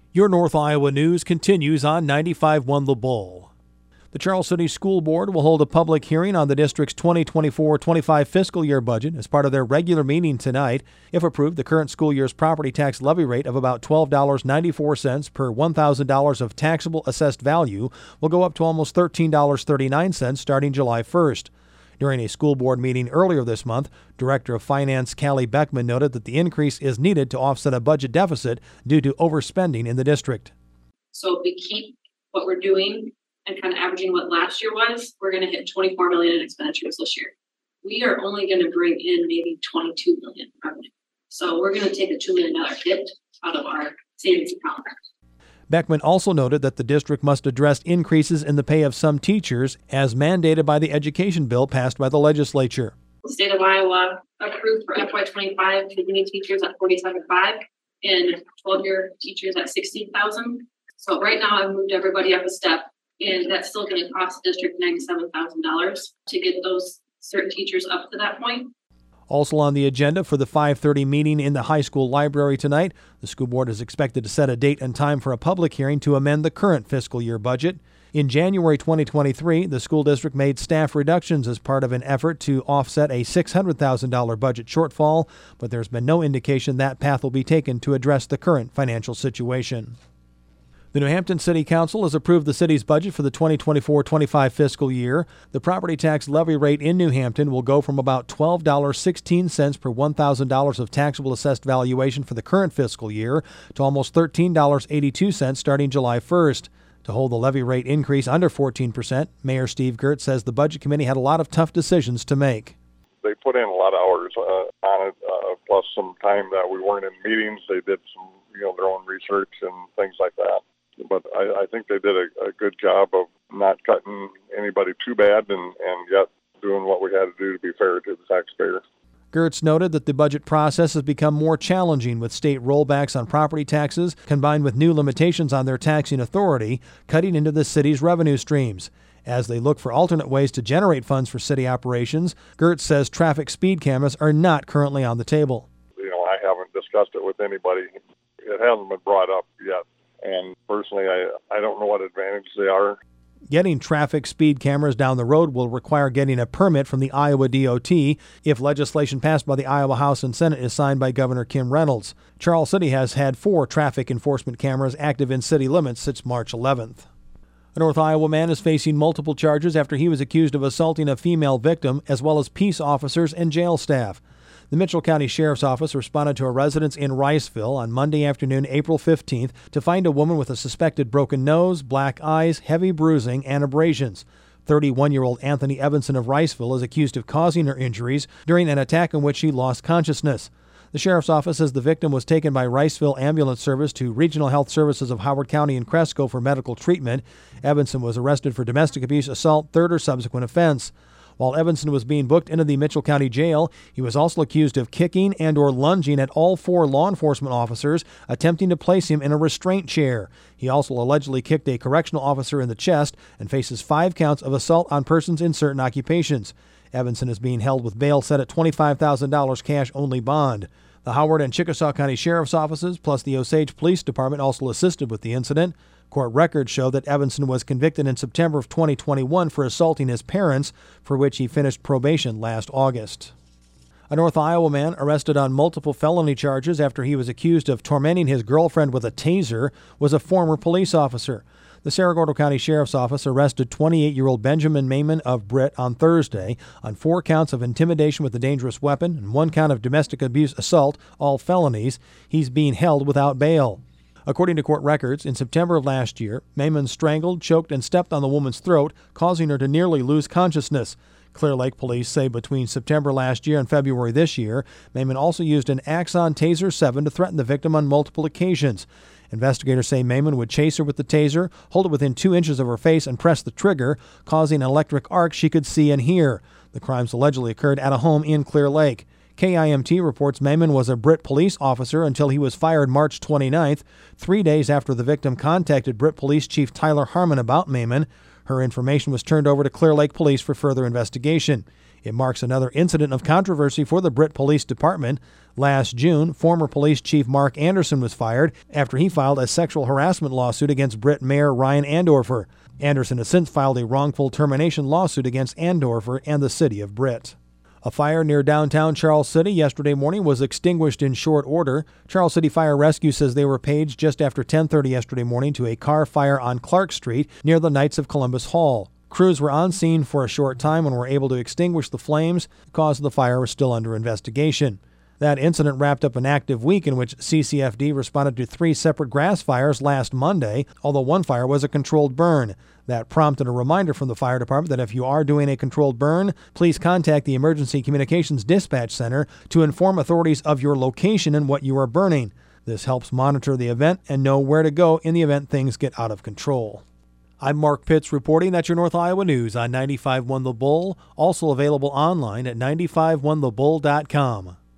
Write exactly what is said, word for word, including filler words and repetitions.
Your North Iowa news continues on ninety-five point one The Bull. The Charles City School Board will hold a public hearing on the district's twenty twenty-four twenty-five fiscal year budget as part of their regular meeting tonight. If approved, the current school year's property tax levy rate of about twelve dollars and ninety-four cents per one thousand dollars of taxable assessed value will go up to almost thirteen dollars and thirty-nine cents starting July first. During a school board meeting earlier this month, Director of Finance Callie Beckman noted that the increase is needed to offset a budget deficit due to overspending in the district. So if we keep what we're doing and kind of averaging what last year was, we're going to hit twenty-four million in expenditures this year. We are only going to bring in maybe twenty-two million revenue. So we're going to take a two million dollars hit out of our savings account. Beckman also noted that the district must address increases in the pay of some teachers as mandated by the education bill passed by the legislature. The state of Iowa approved for F Y twenty-five beginning teachers at forty-seven point five and twelve-year teachers at sixteen thousand. So right now I've moved everybody up a step, and that's still going to cost the district ninety-seven thousand dollars to get those certain teachers up to that point. Also on the agenda for the five thirty meeting in the high school library tonight, the school board is expected to set a date and time for a public hearing to amend the current fiscal year budget. In January twenty twenty-three, the school district made staff reductions as part of an effort to offset a six hundred thousand dollars budget shortfall, but there's been no indication that path will be taken to address the current financial situation. The New Hampton City Council has approved the city's budget for the twenty twenty-four twenty-five fiscal year. The property tax levy rate in New Hampton will go from about twelve dollars and sixteen cents per one thousand dollars of taxable assessed valuation for the current fiscal year to almost thirteen dollars and eighty-two cents starting July first. To hold the levy rate increase under fourteen percent, Mayor Steve Gertz says the Budget Committee had a lot of tough decisions to make. They put in a lot of hours uh, on it, uh, plus some time that we weren't in meetings. They did some, you know, their own research and things like that. But I, I think they did a, a good job of not cutting anybody too bad and, and yet doing what we had to do to be fair to the taxpayer. Gertz noted that the budget process has become more challenging with state rollbacks on property taxes combined with new limitations on their taxing authority, cutting into the city's revenue streams. As they look for alternate ways to generate funds for city operations, Gertz says traffic speed cameras are not currently on the table. You know, I haven't discussed it with anybody. It hasn't been brought up yet. And personally, I, I don't know what advantage they are. Getting traffic speed cameras down the road will require getting a permit from the Iowa D O T if legislation passed by the Iowa House and Senate is signed by Governor Kim Reynolds. Charles City has had four traffic enforcement cameras active in city limits since March eleventh. A North Iowa man is facing multiple charges after he was accused of assaulting a female victim as well as peace officers and jail staff. The Mitchell County Sheriff's Office responded to a residence in Riceville on Monday afternoon, April fifteenth, to find a woman with a suspected broken nose, black eyes, heavy bruising, and abrasions. thirty-one-year-old Anthony Evanson of Riceville is accused of causing her injuries during an attack in which she lost consciousness. The Sheriff's Office says the victim was taken by Riceville Ambulance Service to Regional Health Services of Howard County and Cresco for medical treatment. Evanson was arrested for domestic abuse, assault, third or subsequent offense. While Evanson was being booked into the Mitchell County Jail, he was also accused of kicking and or lunging at all four law enforcement officers, attempting to place him in a restraint chair. He also allegedly kicked a correctional officer in the chest and faces five counts of assault on persons in certain occupations. Evanson is being held with bail set at twenty-five thousand dollars cash-only bond. The Howard and Chickasaw County Sheriff's Offices plus the Osage Police Department also assisted with the incident. Court records show that Evanson was convicted in September of twenty twenty-one for assaulting his parents, for which he finished probation last August. A North Iowa man arrested on multiple felony charges after he was accused of tormenting his girlfriend with a taser was a former police officer. The Cerro Gordo County Sheriff's Office arrested twenty-eight-year-old Benjamin Mayman of Britt on Thursday on four counts of intimidation with a dangerous weapon and one count of domestic abuse assault, all felonies. He's being held without bail. According to court records, in September of last year, Mayman strangled, choked, and stepped on the woman's throat, causing her to nearly lose consciousness. Clear Lake police say between September last year and February this year, Mayman also used an Axon Taser seven to threaten the victim on multiple occasions. Investigators say Mayman would chase her with the taser, hold it within two inches of her face, and press the trigger, causing an electric arc she could see and hear. The crimes allegedly occurred at a home in Clear Lake. K I M T reports Mayman was a Britt police officer until he was fired March twenty-ninth, three days after the victim contacted Britt Police Chief Tyler Harmon about Mayman. Her information was turned over to Clear Lake Police for further investigation. It marks another incident of controversy for the Britt Police Department. Last June, former police chief Mark Anderson was fired after he filed a sexual harassment lawsuit against Britt Mayor Ryan Andorfer. Anderson has since filed a wrongful termination lawsuit against Andorfer and the city of Britt. A fire near downtown Charles City yesterday morning was extinguished in short order. Charles City Fire Rescue says they were paged just after ten thirty yesterday morning to a car fire on Clark Street near the Knights of Columbus Hall. Crews were on scene for a short time and were able to extinguish the flames. The cause of the fire was still under investigation. That incident wrapped up an active week in which C C F D responded to three separate grass fires last Monday, although one fire was a controlled burn. That prompted a reminder from the fire department that if you are doing a controlled burn, please contact the Emergency Communications Dispatch Center to inform authorities of your location and what you are burning. This helps monitor the event and know where to go in the event things get out of control. I'm Mark Pitts reporting. That's your North Iowa News on ninety-five point one The Bull, also available online at ninety five one the bull dot com.